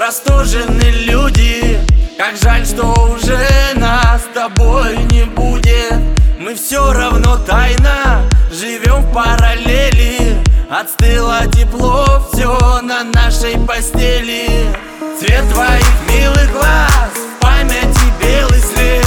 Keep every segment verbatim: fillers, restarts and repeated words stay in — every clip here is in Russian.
восторженные люди. Как жаль, что уже нас с тобой не будет. Мы все равно тайно живем в параллели. Отстыло тепло, все на нашей постели. Цвет твоих милых глаз, в памяти белый след.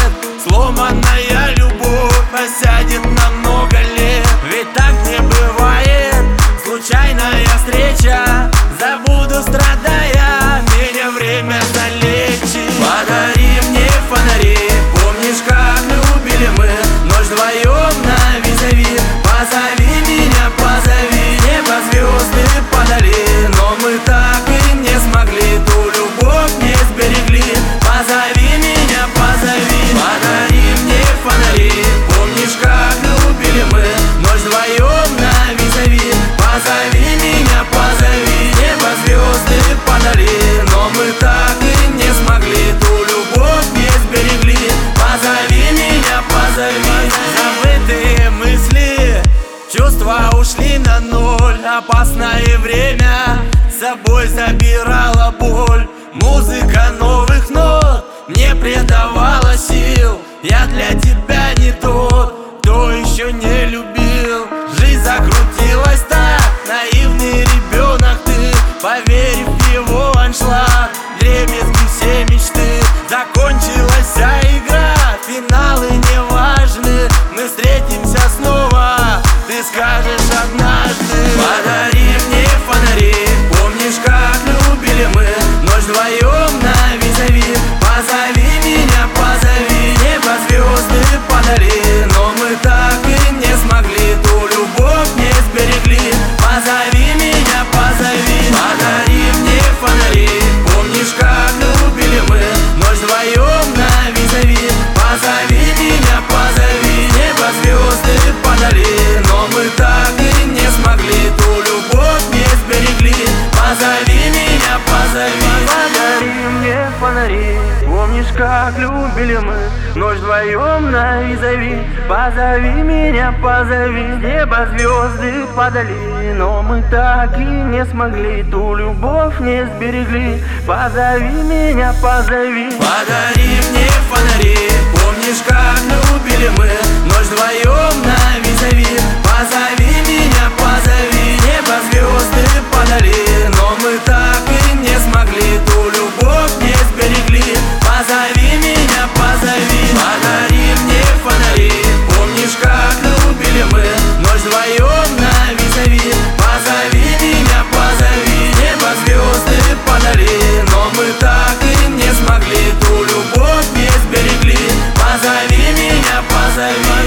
Сломанная любовь осядет на много лет. Ведь так не бывает, случайная встреча. Забуду, страдая, меня время залечит. Подари мне фонари, помнишь, как любили мы ночь вдвоем на визави. Позови меня, позови, небо звезды подали. Но мы так и не смогли, ту любовь не сберегли. Позови меня, позови, подари мне фонари. Помнишь, как любили мы ночь вдвоем на визави. Позови меня, позови, небо звезды подали. Но мы так и не смогли, ту любовь не сберегли. Позови меня, позови. Забытые мысли, чувства ушли на ноль. Опасное время с собой забирала боль. Музыка новых нот мне придавала сил. Я для тебя не тот, кто еще не любил. Жизнь закрутилась так, наивный ребенок ты. Поверив в его аншлаг, дребезги все мечты. Закончилась вся игра, финалы не важны. Мы встретимся снова, ты скажешь однажды. Подари мне фонари, помнишь, как любили мы ночь вдвоем на визави. Позови меня, позови, небо звезды подали. Но мы так и не смогли, ту любовь не сберегли. Позови меня, позови, подари мне фонари. Помнишь, как любили мы ночь вдвоем на визави. Позови меня, позови, небо звезды подали. Но мы так и не смогли, ту любовь не сберегли. Позови меня, позови, подари мне фонари. Помнишь, как любили мы ночь вдвоем на визави. Позови меня, позови, небо звезды подали. Но мы так и не смогли, ту любовь не сберегли. Позови меня, позови, подари мне фонари. Помнишь, как любили мы ночь вдвоем на визави. Позови меня, позови, небо звезды подали. Но мы так и не смогли, ту любовь не сберегли. Позови меня, позови, подари мне фонари. Помнишь, как любили мы ночь вдвоем на визави. Позови меня, позови, небо звезды подали. Но мы так и не смогли, ту любовь не сберегли. Позови меня, позови.